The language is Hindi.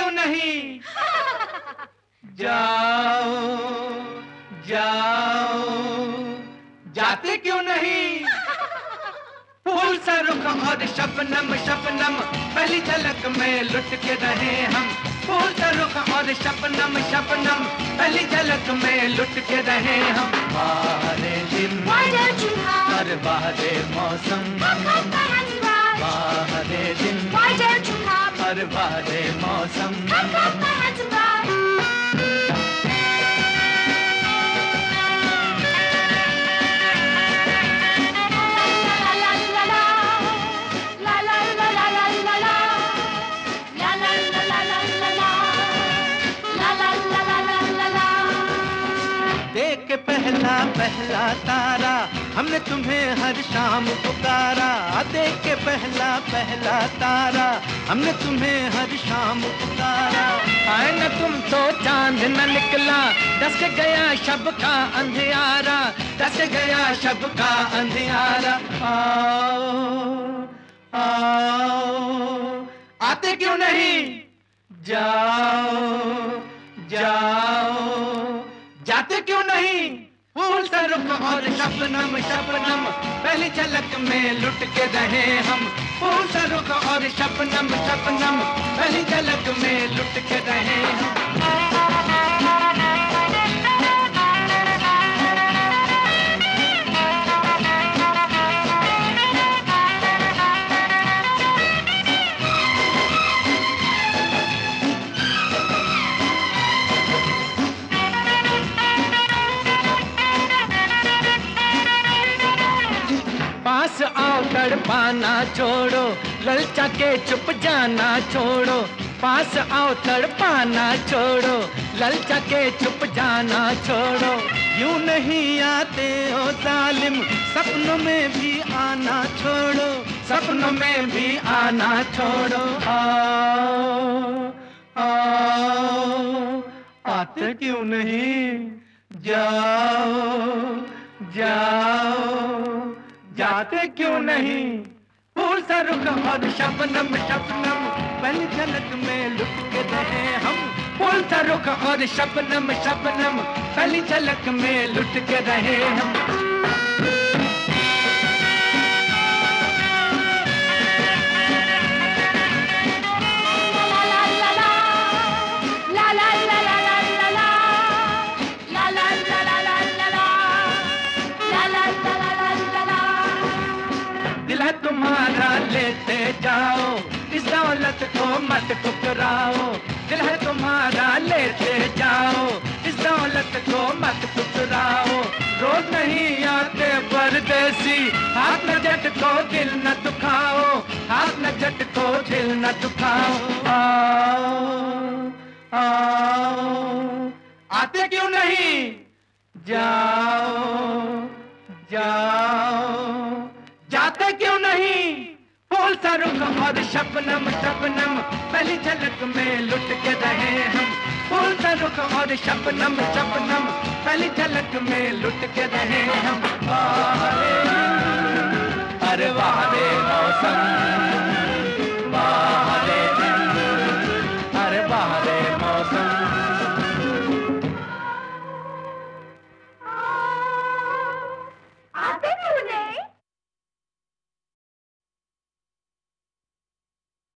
क्यों नहीं? जाओ जाओ जाते क्यों नहीं? फूल सा रुख और शबनम शबनम पहली झलक में लुट के रहे हम। फूल सा रुख और शबनम शबनम पहली झलक में लुट के रहे हम। बाहरे दिन हर बाहरे मौसम, बाहरे दिन हर बाहरे मौसम। देख के पहला पहला तारा हमने तुम्हें हर शाम पुकारा। देख के पहला पहला तारा हमने तुम्हें हर शाम पुकारा। आए न तुम तो चांद न निकला, दस गया शब का अंधियारा, दस गया शब का अंधियारा। आओ आओ आते क्यों नहीं? जाओ जाओ जाते क्यों नहीं? फूल सा रुख और शबनम शबनम पहली झलक में लुट के रहे हम। फूल सा रुख और शबनम शबनम पहली झलक में लुट के रहे हम। पास आओ तड़पाना छोड़ो, ललचा के चुप जाना छोड़ो। पास आओ तड़पाना छोड़ो, ललचा के चुप जाना छोड़ो। यूं नहीं आते हो जालिम, सपनों में भी आना छोड़ो, सपनों में भी आना छोड़ो। आओ आओ आते क्यों नहीं? जाओ जाओ जाते क्यों नहीं? फूल सा रुख और शबनम शबनम पहली झलक में लुट के रहे हम। फूल सा रुख और शबनम शबनम पहली झलक में लुट के रहे हम। दिल है तुम्हारा लेते जाओ, इस दौलत को मत ठुकराओ। दिल है तुम्हारा लेते जाओ, इस दौलत को मत ठुकराओ। रोज नहीं आते परदेसी, हाथ न झटको दिल न दुखाओ, हाथ न झटको दिल न दुखाओ। आओ आओ आते क्यों नहीं? जाओ जाओ जाते क्यों नहीं? फूल सा रुख और शबनम शबनम पहली झलक में लुट के रहे हम। फूल सा रुख और शबनम शबनम पहली झलक में लुट के रहे हम। अरे वाह रे मौसम।